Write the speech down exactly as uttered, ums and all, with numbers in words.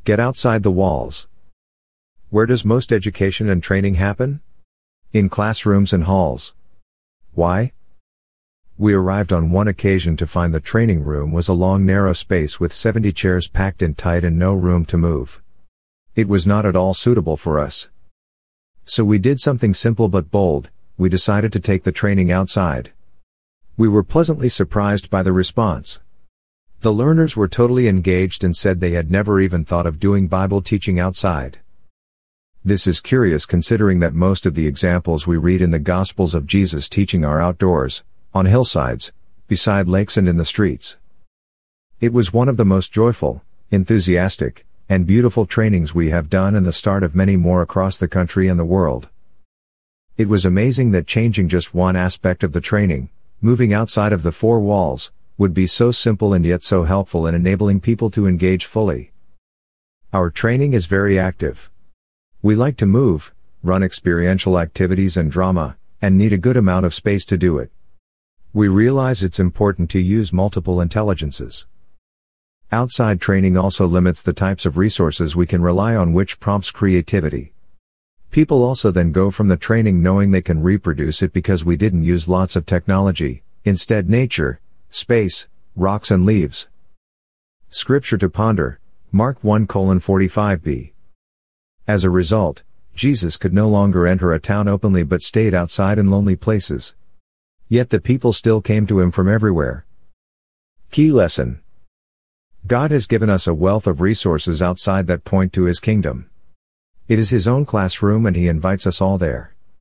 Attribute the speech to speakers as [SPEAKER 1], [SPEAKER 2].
[SPEAKER 1] Get outside the walls. Where does most education and training happen? In classrooms and halls. Why? We arrived on one occasion to find the training room was a long narrow space with seventy chairs packed in tight and no room to move. It was not at all suitable for us. So we did something simple but bold, we decided to take the training outside. We were pleasantly surprised by the response. The learners were totally engaged and said they had never even thought of doing Bible teaching outside. This is curious considering that most of the examples we read in the Gospels of Jesus teaching are outdoors, on hillsides, beside lakes and in the streets. It was one of the most joyful, enthusiastic, and beautiful trainings we have done and the start of many more across the country and the world. It was amazing that changing just one aspect of the training, moving outside of the four walls, would be so simple and yet so helpful in enabling people to engage fully. Our training is very active. We like to move, run experiential activities and drama, and need a good amount of space to do it. We realize it's important to use multiple intelligences. Outside training also limits the types of resources we can rely on, which prompts creativity. People also then go from the training knowing they can reproduce it because we didn't use lots of technology, instead nature, space, rocks and leaves. Scripture to ponder, Mark one forty-five b. As a result, Jesus could no longer enter a town openly but stayed outside in lonely places. Yet the people still came to him from everywhere. Key lesson. God has given us a wealth of resources outside that point to his kingdom. It is his own classroom and he invites us all there.